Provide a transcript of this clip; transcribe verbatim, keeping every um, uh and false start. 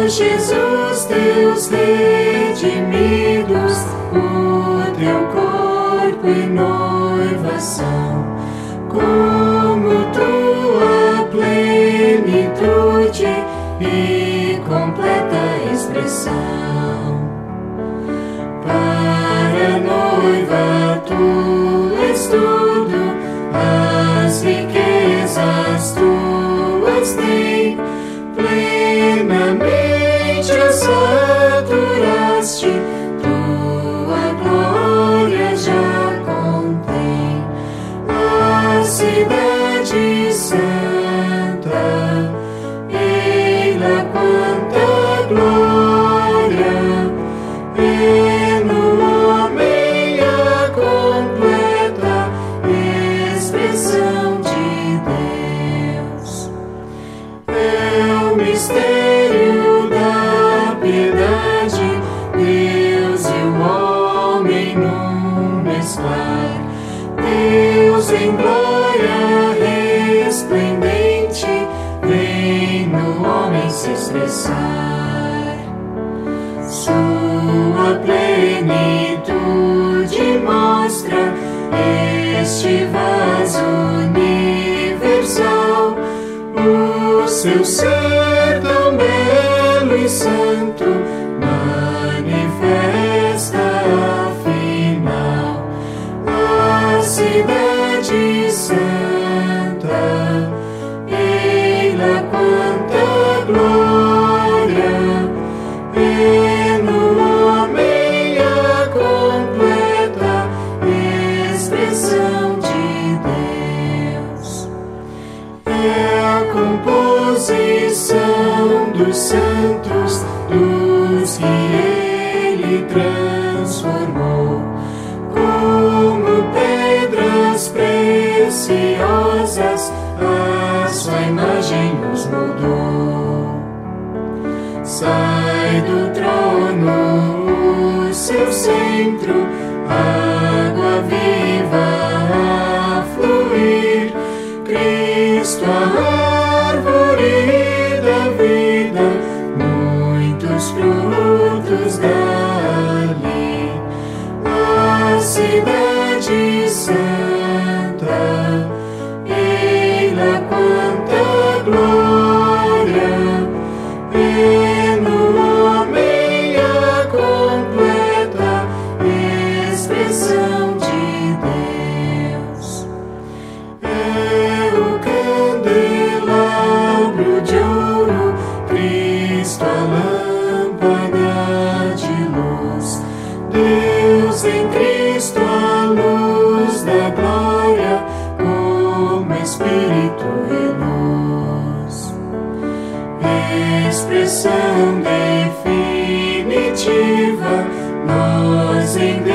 Jesus, teus redimidos, o teu corpo e noiva são, como tua plenitude e completa expressão. Para a noiva tu és tudo, as riquezas tuas têm, plenamente a saturaste, tua glória já contém. A cidade santa, ei-la quanta glória, é no homem a completa expressão de Deus. É o mistério da piedade, Deus e o homem num mesclar, Deus em glória resplendente, vem no homem se expressar. Sua plenitude mostra este vaso universal, o seu ser tão belo e santo manifesta afinal a cidade santa, ei-la quanta glória, é no homem a completa expressão de Deus. É a composição dos santos, dos que ele transformou, como pedras preciosas, a sua imagem nos moldou. Sai do trono o seu centro, água viva a fluir, Cristo a árvore da vida, muitos frutos dali. A cidade santa, ei-la quanta glória, é no homem a completa expressão de Deus. É o candelabro de ouro, Cristo a lâmpada de luz, Deus em Cristo a luz da glória, como Espírito e luz. Expressão definitiva, nós em